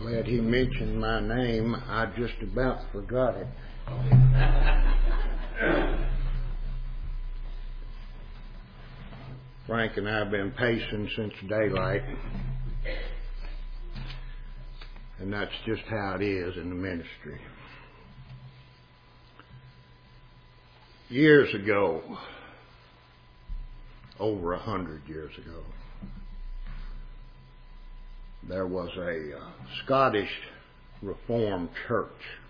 Glad he mentioned my name. I just about forgot it. Frank and I have been pacing since daylight. And that's just how it is in the ministry. Years ago, over 100 years ago, there was a Scottish Reformed church,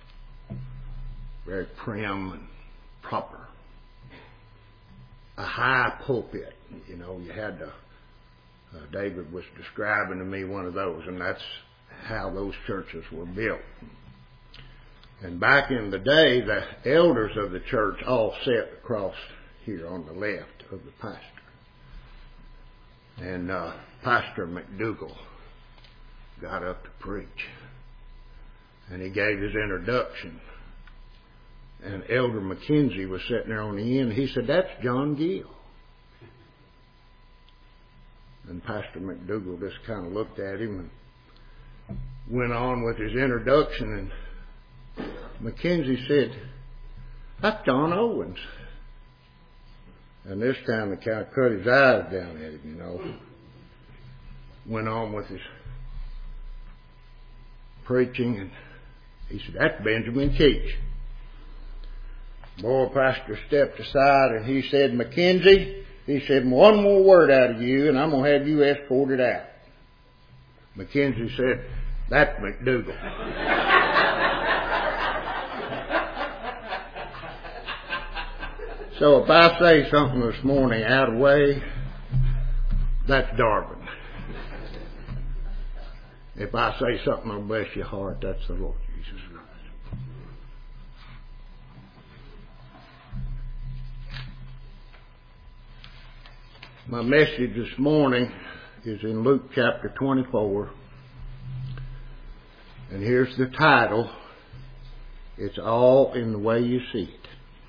very prim and proper. A high pulpit, you know, you had to, David was describing to me one of those, and that's how those churches were built. And back in the day, the elders of the church all sat across here on the left of the pastor. And Pastor McDougall got up to preach. And he gave his introduction. And Elder McKenzie was sitting there on the end. He said, "That's John Gill." And Pastor McDougall just kind of looked at him and went on with his introduction. And McKenzie said, "That's John Owens." And this time he kind of cut his eyes down at him, you know. Went on with his preaching, and he said, "That's Benjamin Keach." Boy, pastor stepped aside and he said, "McKenzie," he said, "one more word out of you and I'm going to have you escorted out." McKenzie said, "That's McDougall." So if I say something this morning out of way, that's Darwin. If I say something that'll bless your heart, that's the Lord Jesus Christ. My message this morning is in Luke chapter 24. And here's the title. It's all in the way you see it.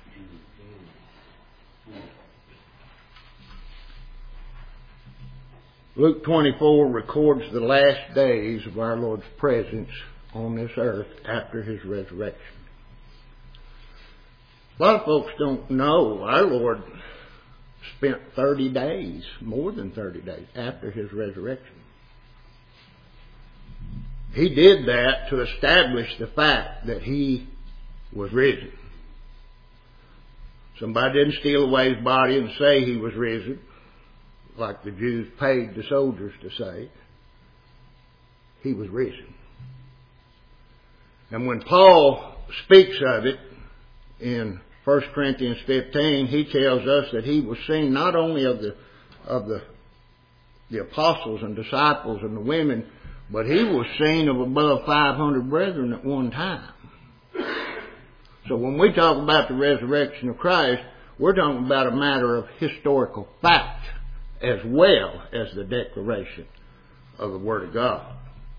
Luke 24 records the last days of our Lord's presence on this earth after His resurrection. A lot of folks don't know our Lord spent 30 days, more than 30 days, after His resurrection. He did that to establish the fact that He was risen. Somebody didn't steal away His body and say He was risen, like the Jews paid the soldiers to say. He was risen. And when Paul speaks of it in 1 Corinthians 15, he tells us that He was seen not only of the apostles and disciples and the women, but He was seen of above 500 brethren at one time. So when we talk about the resurrection of Christ, we're talking about a matter of historical fact, as well as the declaration of the Word of God.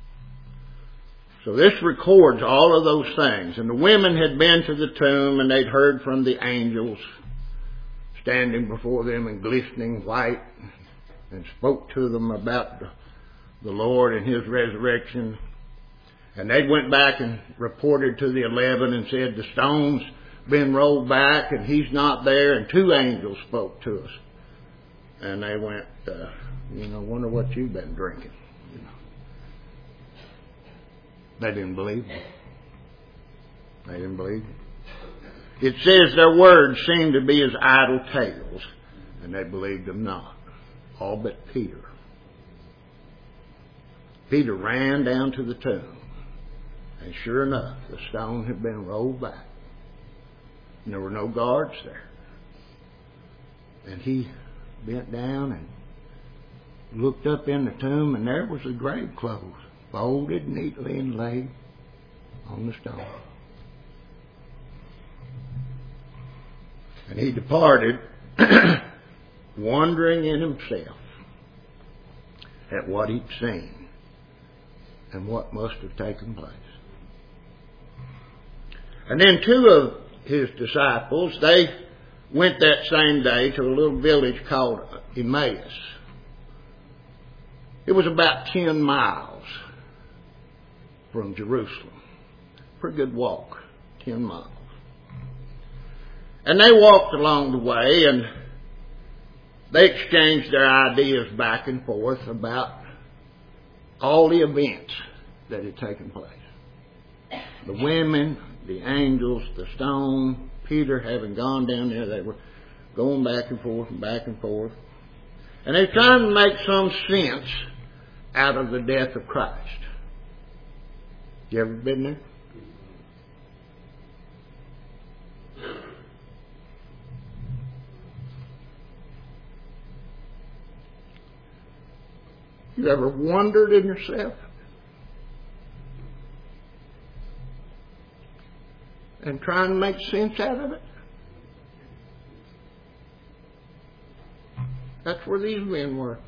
So this records all of those things. And the women had been to the tomb and they'd heard from the angels standing before them in glistening white and spoke to them about the Lord and His resurrection. And they went back and reported to the 11 and said, "The stone's been rolled back and He's not there." And 2 angels spoke to us. And they went, wonder what you've been drinking. You know. They didn't believe Him. They didn't believe Him. It says their words seemed to be as idle tales, and they believed them not. All but Peter. Peter ran down to the tomb, and sure enough, the stone had been rolled back. And there were no guards there. And he bent down and looked up in the tomb, and there was the grave clothes, folded neatly and laid on the stone. And he departed, wondering in himself at what he'd seen and what must have taken place. And then 2 of His disciples, they went that same day to a little village called Emmaus. It was about 10 miles from Jerusalem. Pretty good walk, 10 miles. And they walked along the way, and they exchanged their ideas back and forth about all the events that had taken place. The women, the angels, the stone, Peter having gone down there, they were going back and forth and back and forth. And they're trying to make some sense out of the death of Christ. You ever been there? You ever wondered in yourself? And trying to make sense out of it? That's where these men were.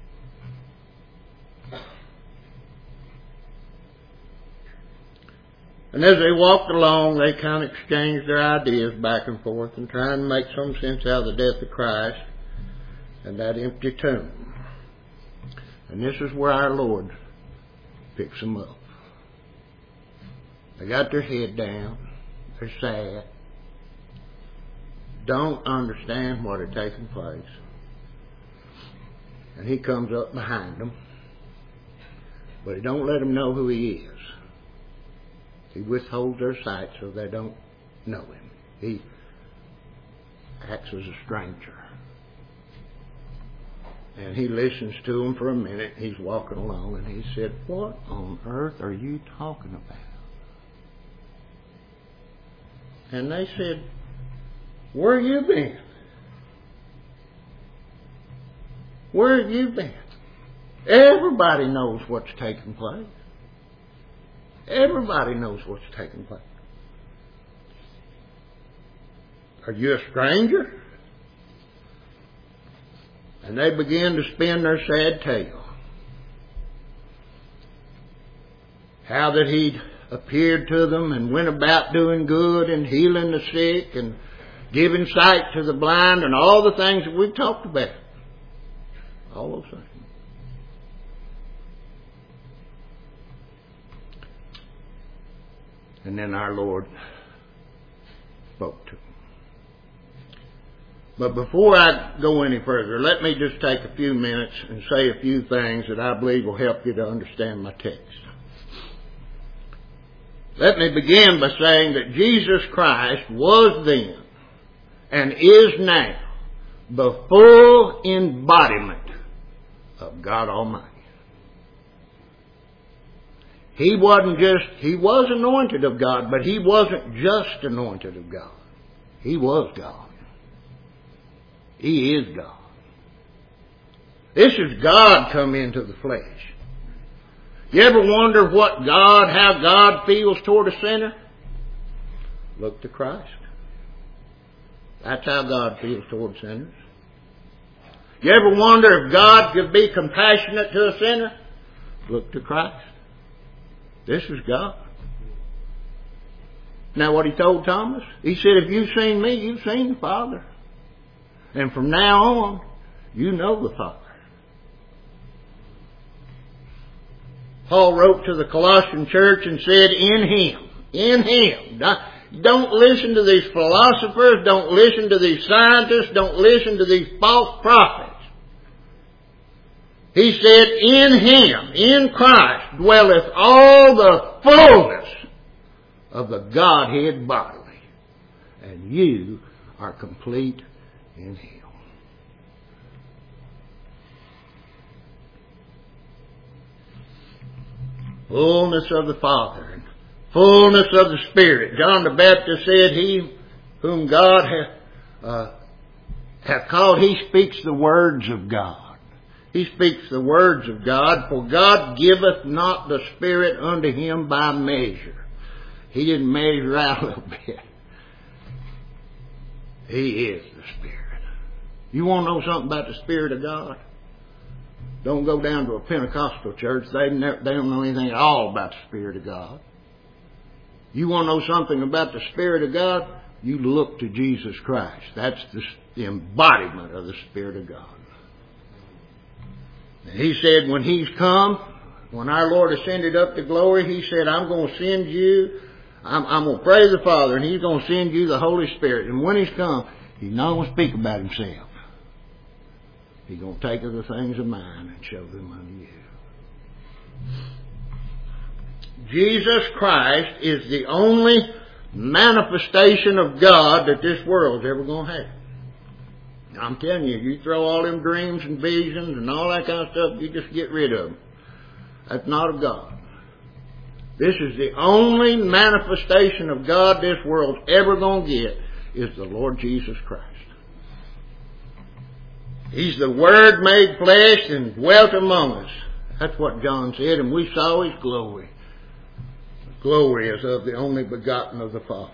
And as they walked along, they kind of exchanged their ideas back and forth and trying to make some sense out of the death of Christ and that empty tomb. And this is where our Lord picks them up. They got their head down. They're sad. Don't understand what had taken place. And he comes up behind them. But he don't let them know who he is. He withholds their sight so they don't know him. He acts as a stranger. And he listens to them for a minute. He's walking along and he said, "What on earth are you talking about?" And they said, "Where have you been? Where have you been?" Everybody knows what's taking place. Everybody knows what's taking place. Are you a stranger? And they began to spin their sad tale. How that he'd appeared to them and went about doing good and healing the sick and giving sight to the blind and all the things that we've talked about. All those things. And then our Lord spoke to them. But before I go any further, let me just take a few minutes and say a few things that I believe will help you to understand my text. Let me begin by saying that Jesus Christ was then and is now the full embodiment of God Almighty. He was anointed of God, but he wasn't just anointed of God. He was God. He is God. This is God come into the flesh. You ever wonder how God feels toward a sinner? Look to Christ. That's how God feels toward sinners. You ever wonder if God could be compassionate to a sinner? Look to Christ. This is God. Now what he told Thomas? He said, "If you've seen me, you've seen the Father. And from now on, you know the Father." Paul wrote to the Colossian church and said, in Him. Don't listen to these philosophers. Don't listen to these scientists. Don't listen to these false prophets. He said, in Him, in Christ, dwelleth all the fullness of the Godhead bodily. And you are complete in Him. Fullness of the Father and fullness of the Spirit. John the Baptist said, "He whom God hath called," he speaks the words of God. He speaks the words of God. "For God giveth not the Spirit unto him by measure." He didn't measure out a little bit. He is the Spirit. You want to know something about the Spirit of God? Don't go down to a Pentecostal church. They don't know anything at all about the Spirit of God. You want to know something about the Spirit of God? You look to Jesus Christ. That's the embodiment of the Spirit of God. And he said when When our Lord ascended up to glory, He said, I'm going to send you, I'm going to pray the Father, and He's going to send you the Holy Spirit. And when He's come, He's not going to speak about Himself. He's going to take of the things of mine and show them unto you. Jesus Christ is the only manifestation of God that this world's ever going to have. I'm telling you, you throw all them dreams and visions and all that kind of stuff, you just get rid of them. That's not of God. This is the only manifestation of God this world's ever going to get, is the Lord Jesus Christ. He's the Word made flesh and dwelt among us. That's what John said, and we saw His glory. The glory is of the only begotten of the Father.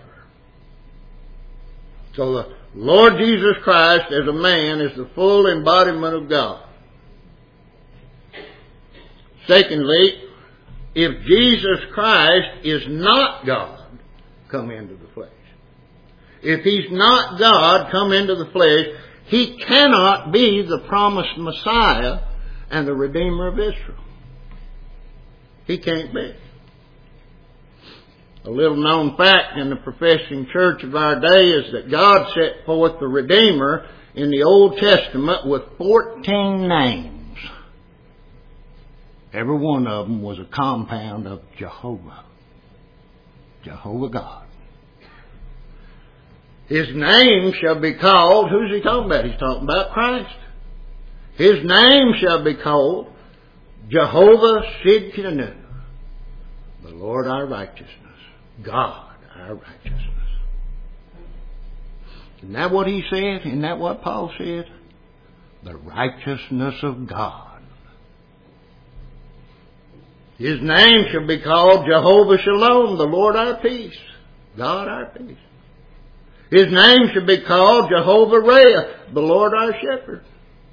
So the Lord Jesus Christ as a man is the full embodiment of God. Secondly, if Jesus Christ is not God, come into the flesh. If He's not God, come into the flesh, He cannot be the promised Messiah and the Redeemer of Israel. He can't be. A little known fact in the professing church of our day is that God set forth the Redeemer in the Old Testament with 14 names. Every one of them was a compound of Jehovah. Jehovah God. His name shall be called, who's He talking about? He's talking about Christ. His name shall be called Jehovah Sidkenu, the Lord our righteousness. God our righteousness. Isn't that what He said? Isn't that what Paul said? The righteousness of God. His name shall be called Jehovah Shalom, the Lord our peace. God our peace. His name shall be called Jehovah Rhea, the Lord our shepherd.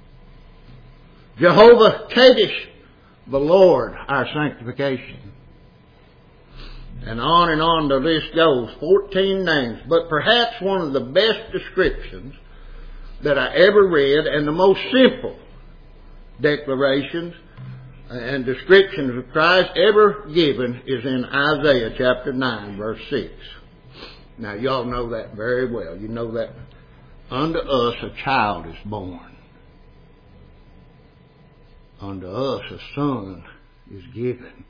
Jehovah Kadesh, the Lord our sanctification. And on the list goes, 14 names. But perhaps one of the best descriptions that I ever read, and the most simple declarations and descriptions of Christ ever given, is in Isaiah chapter 9, verse 6. Now, y'all know that very well. You know that unto us a child is born. Unto us a son is given.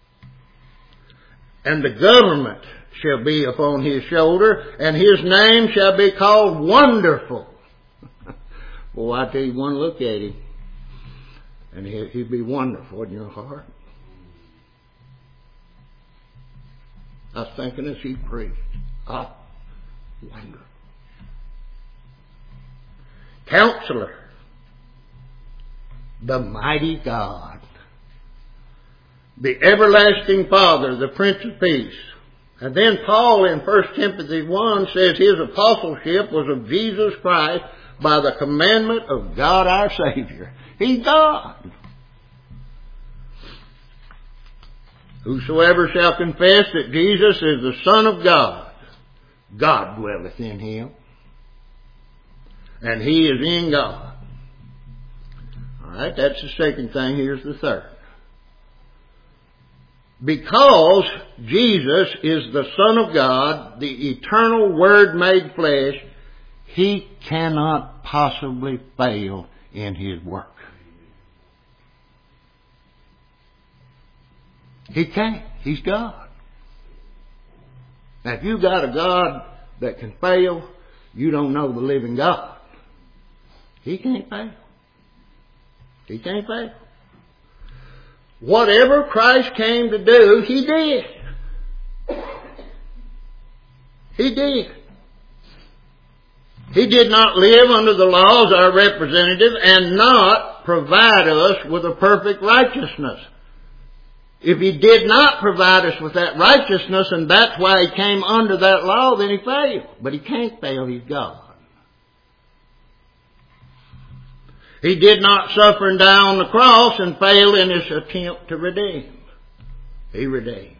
And the government shall be upon His shoulder, and His name shall be called Wonderful. Boy, I tell you, one look at Him, and He'd be wonderful in your heart. I was thinking as He preached, wonderful. Counselor, the mighty God, the everlasting Father, the Prince of Peace. And then Paul in 1 Timothy 1 says his apostleship was of Jesus Christ by the commandment of God our Savior. He's God. Whosoever shall confess that Jesus is the Son of God, God dwelleth in Him, and He is in God. All right, that's the second thing. Here's the third. Because Jesus is the Son of God, the eternal Word made flesh, He cannot possibly fail in His work. He can't. He's God. Now, if you've got a God that can fail, you don't know the living God. He can't fail. He can't fail. Whatever Christ came to do, He did. He did. He did not live under the law as our representative and not provide us with a perfect righteousness. If He did not provide us with that righteousness, and that's why He came under that law, then He failed. But He can't fail. He's God. He did not suffer and die on the cross and fail in His attempt to redeem. He redeemed.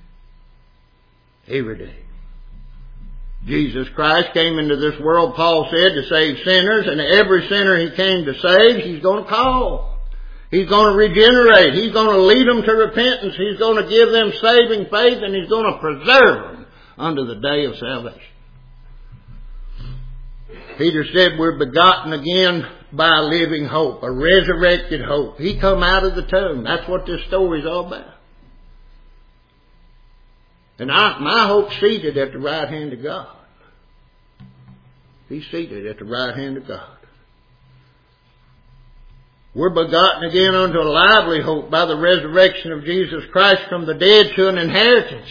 He redeemed. Jesus Christ came into this world, Paul said, to save sinners, and every sinner He came to save, He's going to call. He's going to regenerate. He's going to lead them to repentance. He's going to give them saving faith, and He's going to preserve them unto the day of salvation. Peter said we're begotten again by a living hope, a resurrected hope. He come out of the tomb. That's what this story's all about. And my hope's seated at the right hand of God. He's seated at the right hand of God. We're begotten again unto a lively hope by the resurrection of Jesus Christ from the dead to an inheritance,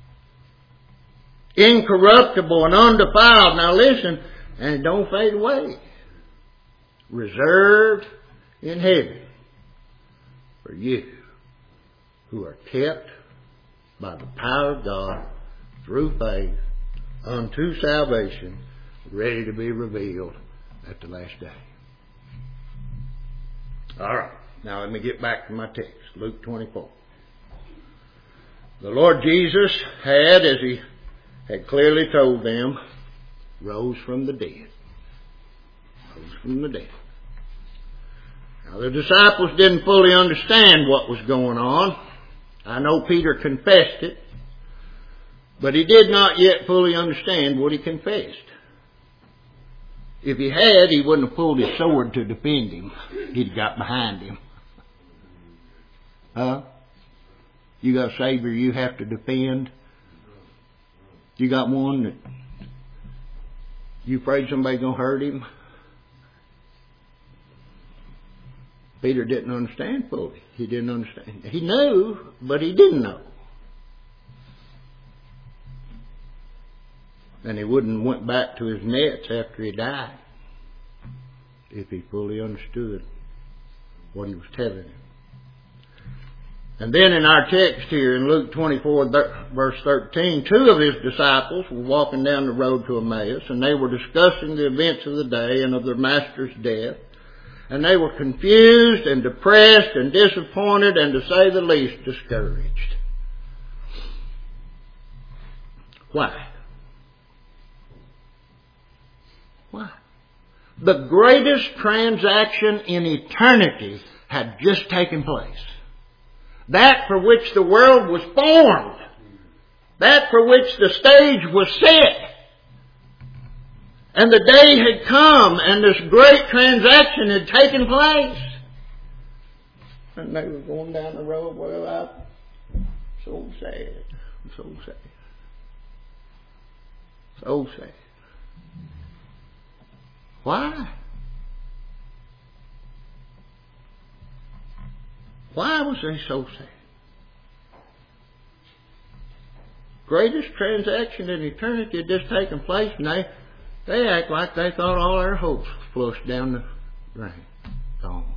incorruptible and undefiled. Now listen, and it don't fade away. Reserved in heaven for you who are kept by the power of God through faith unto salvation, ready to be revealed at the last day. All right, now let me get back to my text, Luke 24. The Lord Jesus had, as He had clearly told them, rose from the dead. Rose from the dead. Now the disciples didn't fully understand what was going on. I know Peter confessed it, but he did not yet fully understand what he confessed. If he had, he wouldn't have pulled his sword to defend him. He'd have got behind him. Huh? You got a Savior you have to defend? You got one that you afraid somebody's going to hurt him? Peter didn't understand fully. He didn't understand. He knew, but he didn't know. And he wouldn't have went back to his nets after he died if he fully understood what he was telling him. And then in our text here in Luke 24 verse 13, two of his disciples were walking down the road to Emmaus, and they were discussing the events of the day and of their master's death. And they were confused and depressed and disappointed and, to say the least, discouraged. Why? Why? The greatest transaction in eternity had just taken place. That for which the world was formed. That for which the stage was set. And the day had come and this great transaction had taken place. And they were going down the road. Well, I'm so sad. I'm so sad. So sad. Why? Why was they so sad? Greatest transaction in eternity had just taken place, and they act like they thought all their hopes flushed down the drain. Gone.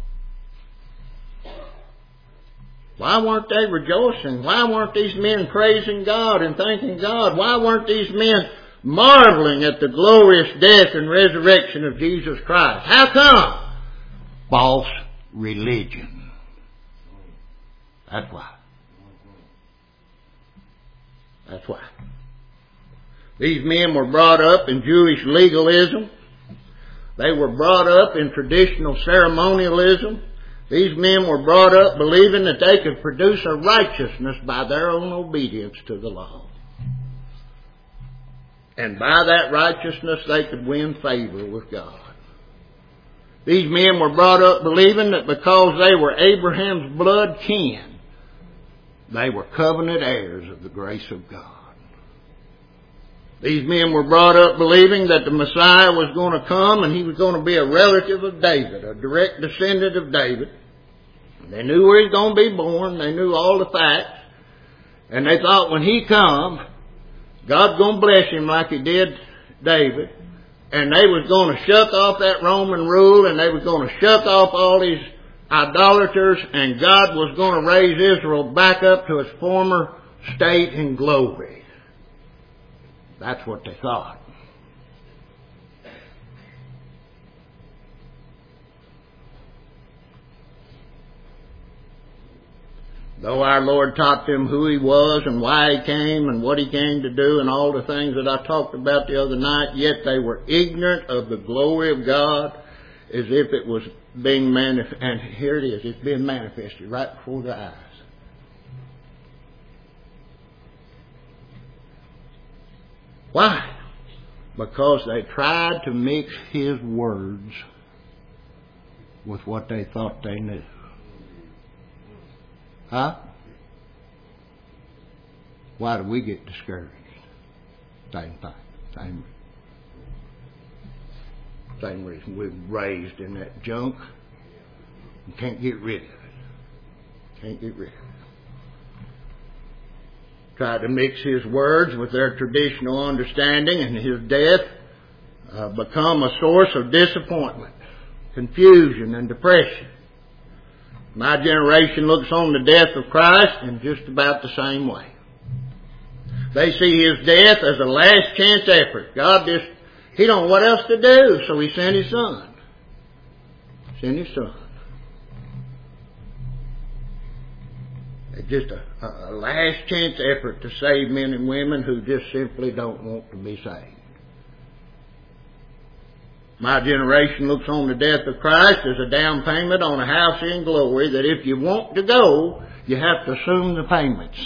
Why weren't they rejoicing? Why weren't these men praising God and thanking God? Why weren't these men marveling at the glorious death and resurrection of Jesus Christ? How come? False religion. That's why. That's why. These men were brought up in Jewish legalism. They were brought up in traditional ceremonialism. These men were brought up believing that they could produce a righteousness by their own obedience to the law. And by that righteousness they could win favor with God. These men were brought up believing that because they were Abraham's blood kin, they were covenant heirs of the grace of God. These men were brought up believing that the Messiah was going to come and He was going to be a relative of David, a direct descendant of David. They knew where He was going to be born. They knew all the facts. And they thought when He come, God's going to bless Him like He did David. And they was going to shuck off that Roman rule, and they was going to shuck off all these idolaters, and God was going to raise Israel back up to its former state in glory. That's what they thought. Though our Lord taught them who He was and why He came and what He came to do and all the things that I talked about the other night, yet they were ignorant of the glory of God, as if it was being manifested. And here it is. It's being manifested right before their eyes. Why? Because they tried to mix His words with what they thought they knew. Huh? Why do we get discouraged? Same thing. Same reason. We're raised in that junk and can't get rid of it. Tried to mix His words with their traditional understanding, and His death become a source of disappointment, confusion, and depression. My generation looks on the death of Christ in just about the same way. They see His death as a last chance effort. God He don't know what else to do, so He sent His Son. It's just a last chance effort to save men and women who just simply don't want to be saved. My generation looks on the death of Christ as a down payment on a house in glory that if you want to go, you have to assume the payments.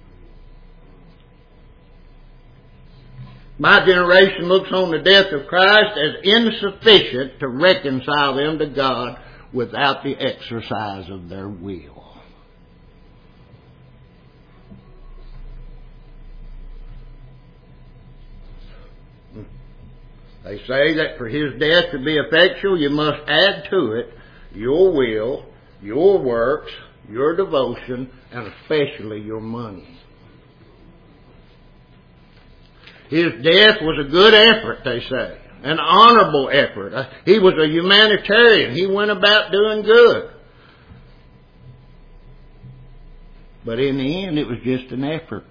My generation looks on the death of Christ as insufficient to reconcile them to God without the exercise of their will. They say that for His death to be effectual, you must add to it your will, your works, your devotion, and especially your money. His death was a good effort, they say, an honorable effort. He was a humanitarian. He went about doing good. But in the end, it was just an effort.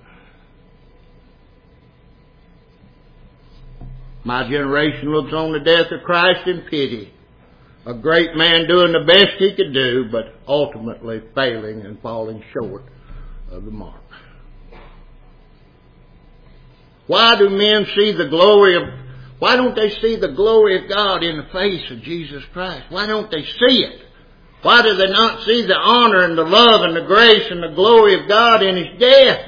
My generation looks on the death of Christ in pity. A great man doing the best he could do, but ultimately failing and falling short of the mark. Why don't they see the glory of God in the face of Jesus Christ? Why don't they see it? Why do they not see the honor and the love and the grace and the glory of God in His death?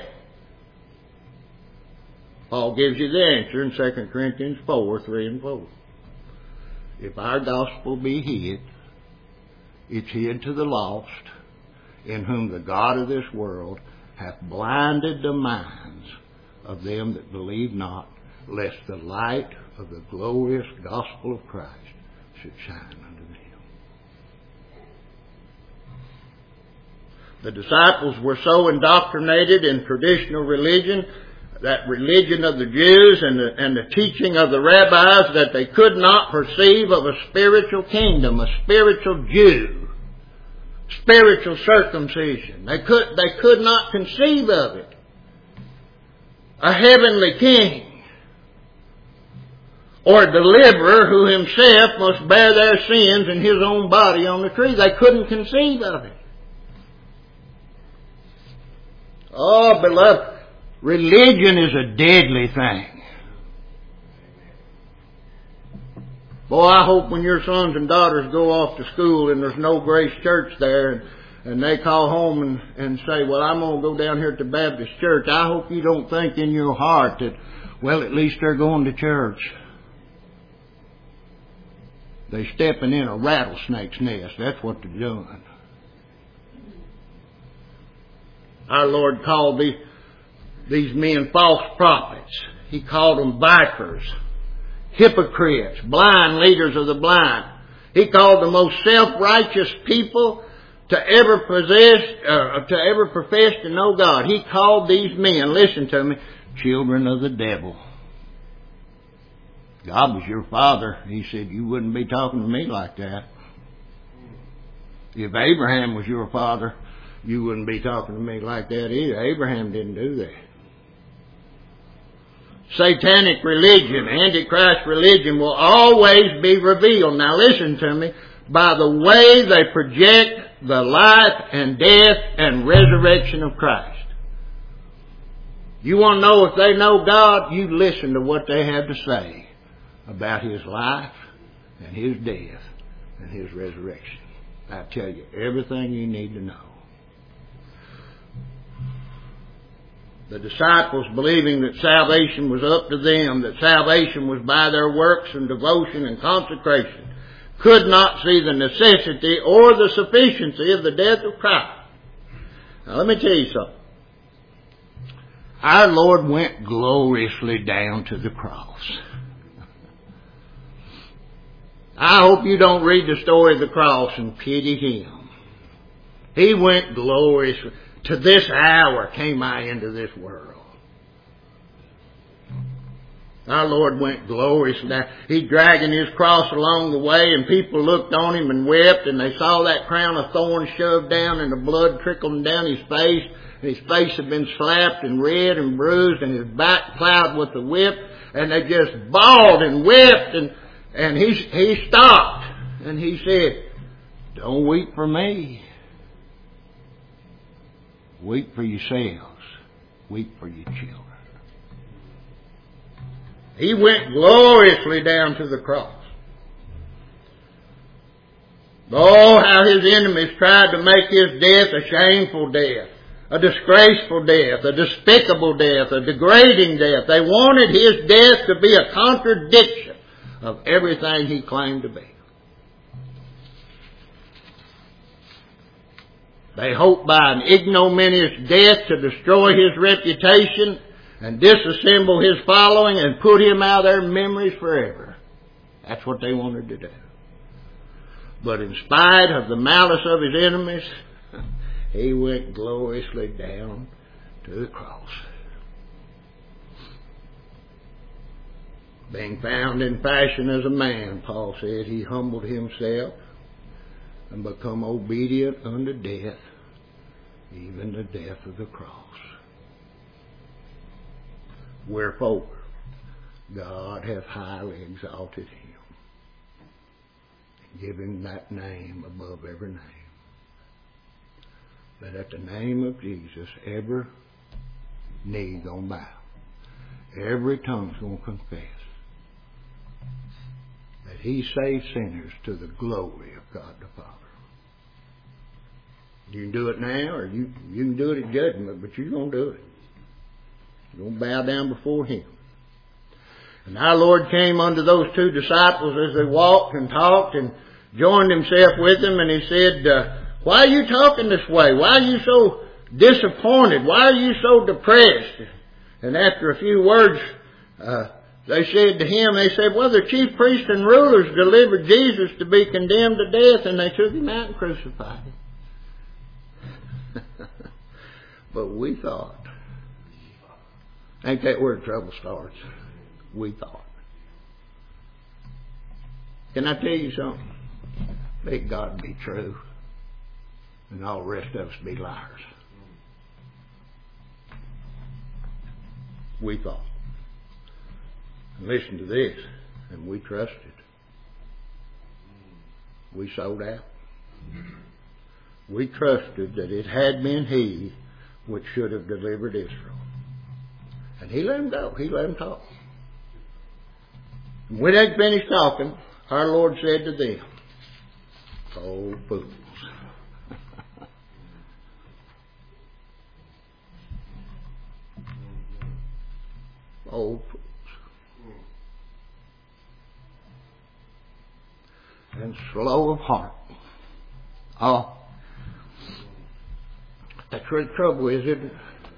Paul gives you the answer in 2 Corinthians 4:3 and 4. If our gospel be hid, it's hid to the lost, in whom the God of this world hath blinded the minds of them that believe not, lest the light of the glorious gospel of Christ should shine unto them. The disciples were so indoctrinated in traditional religion, that religion of the Jews and the teaching of the rabbis, that they could not perceive of a spiritual kingdom, a spiritual Jew, spiritual circumcision. They could not conceive of it. A heavenly king, or a deliverer who Himself must bear their sins in His own body on the tree. They couldn't conceive of it. Oh, beloved, religion is a deadly thing. Boy, I hope when your sons and daughters go off to school and there's no Grace Church there and they call home and say, well, I'm going to go down here to Baptist Church. I hope you don't think in your heart that, well, at least they're going to church. They're stepping in a rattlesnake's nest. That's what they're doing. Our Lord called these men false prophets. He called them vipers, hypocrites, blind leaders of the blind. He called the most self-righteous people to ever profess to know God. He called these men, listen to me, children of the devil. God was your father. He said, you wouldn't be talking to me like that. If Abraham was your father, you wouldn't be talking to me like that either. Abraham didn't do that. Satanic religion, Antichrist religion will always be revealed. Now listen to me. By the way they project the life and death and resurrection of Christ. You want to know if they know God? You listen to what they have to say about His life and His death and His resurrection. I tell you everything you need to know. The disciples, believing that salvation was up to them, that salvation was by their works and devotion and consecration, could not see the necessity or the sufficiency of the death of Christ. Now let me tell you something. Our Lord went gloriously down to the cross. I hope you don't read the story of the cross and pity Him. He went gloriously. To this hour came I into this world. Our Lord went gloriously down. He dragging His cross along the way, and people looked on Him and wept, and they saw that crown of thorns shoved down and the blood trickling down His face. And His face had been slapped and red and bruised, and His back plowed with the whip, and they just bawled and wept, and he stopped, and He said, "Don't weep for me. Weep for yourselves. Weep for your children." He went gloriously down to the cross. Oh, how His enemies tried to make His death a shameful death, a disgraceful death, a despicable death, a degrading death. They wanted His death to be a contradiction of everything He claimed to be. They hoped by an ignominious death to destroy His reputation and disassemble His following and put Him out of their memories forever. That's what they wanted to do. But in spite of the malice of His enemies, He went gloriously down to the cross. Being found in fashion as a man, Paul said, He humbled Himself and become obedient unto death, even the death of the cross. Wherefore, God hath highly exalted Him, and given Him that name above every name, that at the name of Jesus every knee gonna bow, every tongue's gonna confess that He saves sinners to the glory of God the Father. You can do it now, or you can do it at judgment, but you're going to do it. You're going to bow down before Him. And our Lord came unto those two disciples as they walked and talked and joined Himself with them, and He said, "Why are you talking this way? Why are you so disappointed? Why are you so depressed?" And after a few words, they said to Him, they said, "Well, the chief priests and rulers delivered Jesus to be condemned to death, and they took Him out and crucified Him." But we thought, ain't that where trouble starts? We thought. Can I tell you something? Let God be true, and all the rest of us be liars. We thought. And listen to this, and we trusted. We sold out. We trusted that it had been He which should have delivered Israel. And He let him go. He let him talk. And when they finished talking, our Lord said to them, "Oh, fools." Oh, fools. And slow of heart. Oh, that's where the trouble is, isn't it?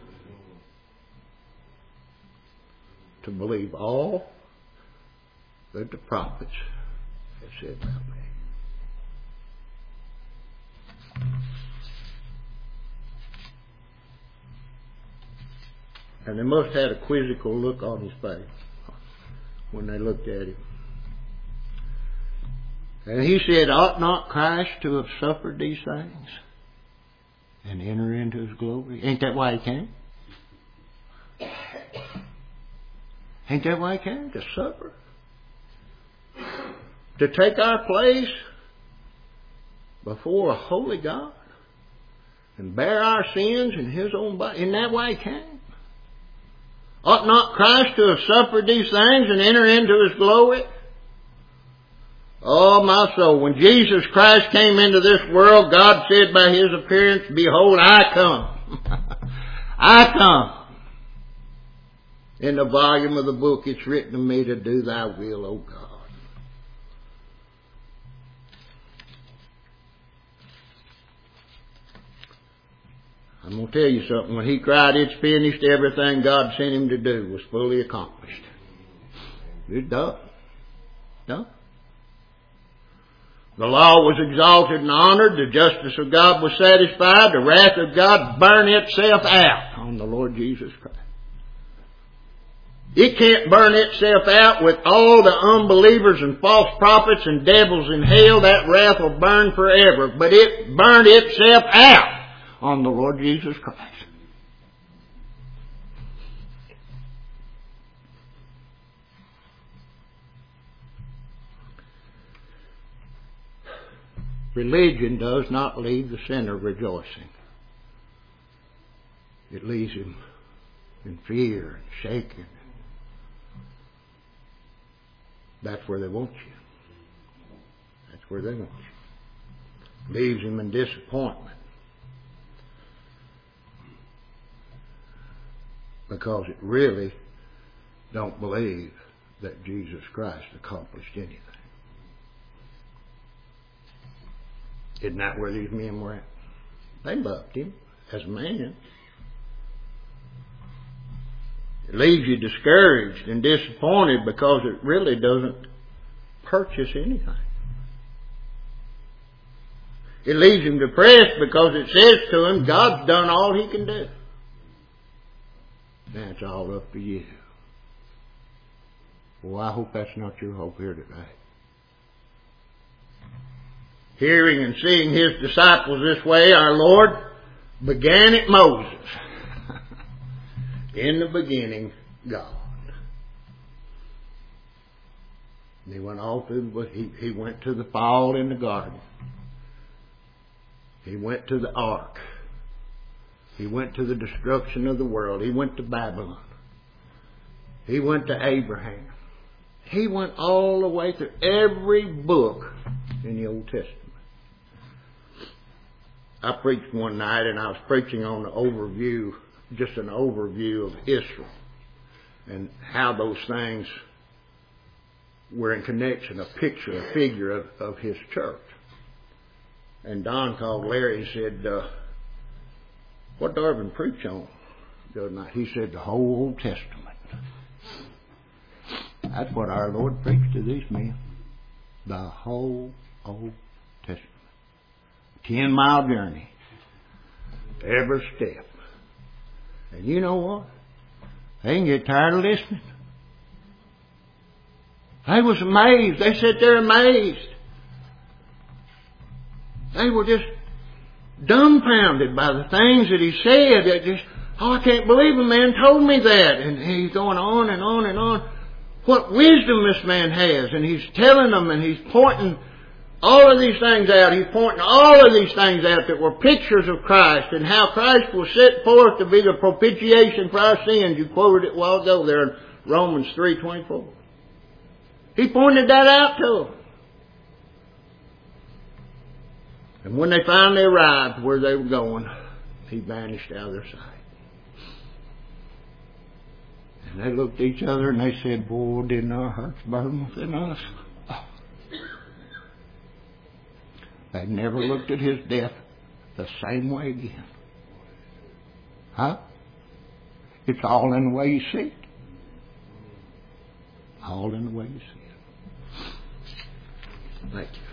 To believe all that the prophets have said about me. And they must have had a quizzical look on His face when they looked at Him. And He said, "Ought not Christ to have suffered these things and enter into His glory?" Ain't that why He came? Ain't that why He came? To suffer? To take our place before a holy God and bear our sins in His own body? Isn't that why He came? Ought not Christ to have suffered these things and enter into His glory? Oh, my soul. When Jesus Christ came into this world, God said by His appearance, behold, I come. I come. In the volume of the book, it's written of me to do thy will, O God. I'm going to tell you something. When He cried, it's finished, everything God sent Him to do was fully accomplished. It's done. Done. The law was exalted and honored. The justice of God was satisfied. The wrath of God burned itself out on the Lord Jesus Christ. It can't burn itself out with all the unbelievers and false prophets and devils in hell. That wrath will burn forever. But it burned itself out on the Lord Jesus Christ. Religion does not leave the sinner rejoicing. It leaves him in fear and shaking. That's where they want you. That's where they want you. Leaves him in disappointment. Because it really don't believe that Jesus Christ accomplished anything. Isn't that where these men were at? They loved Him as a man. It leaves you discouraged and disappointed because it really doesn't purchase anything. It leaves him depressed because it says to him, God's done all He can do. That's all up to you. Well, I hope that's not your hope here today. Hearing and seeing His disciples this way, our Lord began at Moses. In the beginning, God. And He went all through, He went to the fall in the garden. He went to the ark. He went to the destruction of the world. He went to Babylon. He went to Abraham. He went all the way through every book in the Old Testament. I preached one night and I was preaching on the overview, just an overview of Israel and how those things were in connection, a picture, a figure of His church. And Don called Larry and said, what Darvin preach on the other night? He said, the whole Old Testament. That's what our Lord preached to these men. The whole Old Testament. 10-mile journey. Every step. And you know what? They didn't get tired of listening. They was amazed. They sat there amazed. They were just dumbfounded by the things that He said. That just, I can't believe a man told me that. And he's going on and on and on. What wisdom this man has. And he's telling them and he's pointing all of these things out. He's pointing all of these things out that were pictures of Christ and how Christ was set forth to be the propitiation for our sins. You quoted it a while ago there in Romans 3:24. He pointed that out to them. And when they finally arrived where they were going, He vanished out of their sight. And they looked at each other and they said, boy, didn't our hearts burn within us? They never looked at His death the same way again. Huh? It's all in the way you see it. All in the way you see it. Thank you.